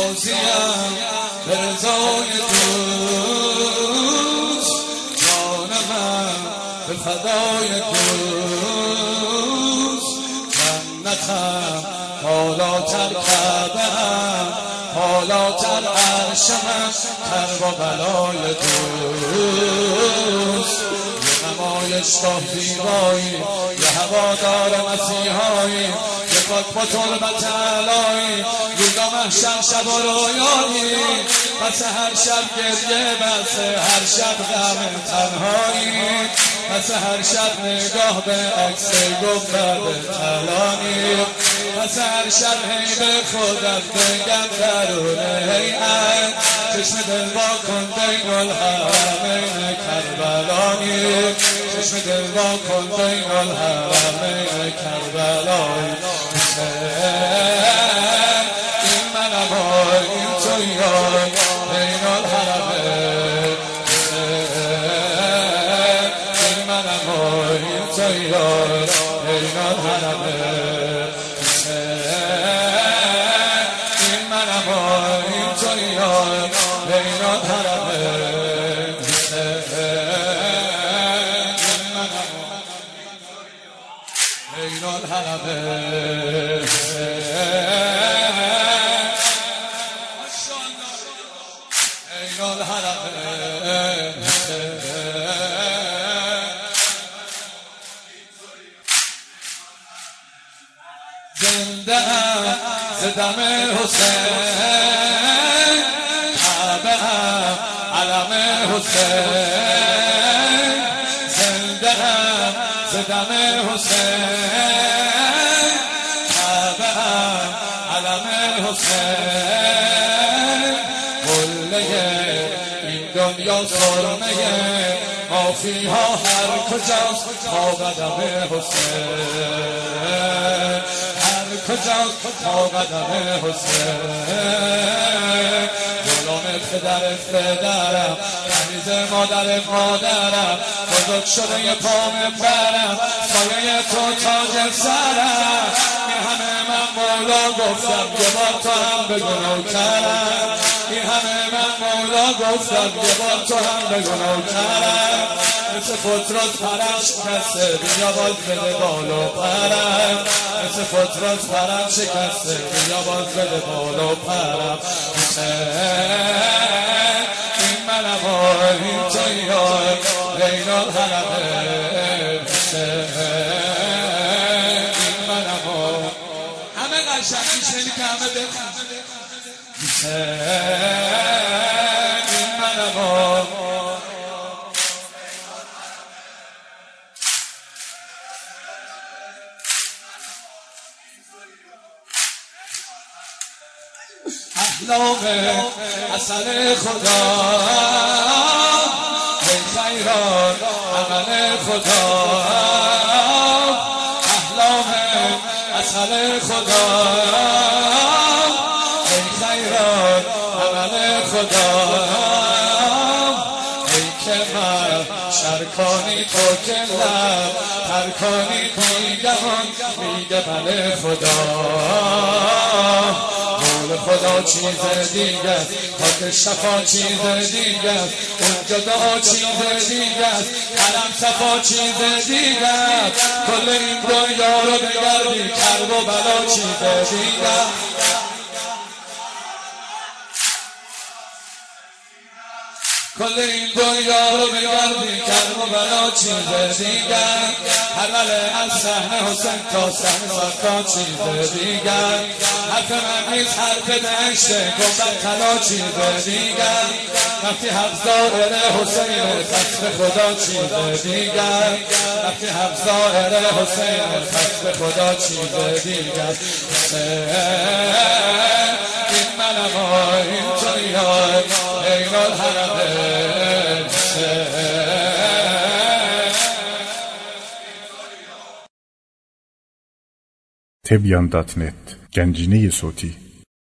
راضیم به رضای دوست، جان من به فدای دوست. جنتم حالاتر کعبه‌ام، حالاتر عرشم، کرب و بلای دوست. یه نمایشگاه زیبایی، یه هوادار مسیحایی، یه خاک با تربت علایی، روزا محشر شب و رویایی، پس هر شب گریه، پس هر شب غم تنهایی، پس هر شب نگاه به عکس گفتر کلانی، پس هر شب هی به خودت بگم درون هیئت، چشم دل وا کن بین الحرمین کربلایی، چشم دل وا کن بین الحرمین کربلایی. این منم و این تویی بین الحرمین، این منم و این تویی بین الحرمین، این منم و این تویی بین الحرمین، بین الحرمین. بین الحرمین زنده ام ز دم حسین، کعبه ام علم حسین، زنده ام ز دم حسین، کعبه ام علم حسین. قله این دنیا سرمه مافیها هر کجاست تا قدم حسین، هر کجاست تا قدم حسین. غلام پدرم، تمیز مادرم، بزرگ شده پام برم، سایه تو تاج سرم. این همه من مولا گفتم یه بار تو هم بگو نوکرم، این همه من مولا گفتم یه بار تو هم بگو نوکرم. مثل فتراس پرم شکسته بیا باز بده بالو پرم، مثل فتراس پرم شکسته بیا باز بده بالو پرم. این منم و این تویی بین الحرمین، این منم و همه قشنگ میشنی که همه بخون. این منم و احلام حسن خدا، ای خیران عمل خدا، احلام حسن خدا، ای خیران عمل خدا. ای که من شرکانی تو که لب ترکانی دیگران میگه بله خدا. خدا چیز دیگه، خاک شفا چیز دیگه، اون جدا چیز دیگه، حرم صفا چیز دیگه. کل این دنیا رو بگردی کرب و بلا چیز دیگه، کل این دنیا رو بگردی کرب و بلا چیز دیگه. حلال از صحن حسین تا صحن صفا چیز دیگه. حرف من نیست حرف نشته گفتن طلا چیز دیگه. وقتی حفظ دائره حسین خسب خدا چیز دیگه. وقتی حفظ دائره حسین خسب خدا چیز دیگه. این منم و این تویی بین الحرمین. Tebyan.net Gencine صوتی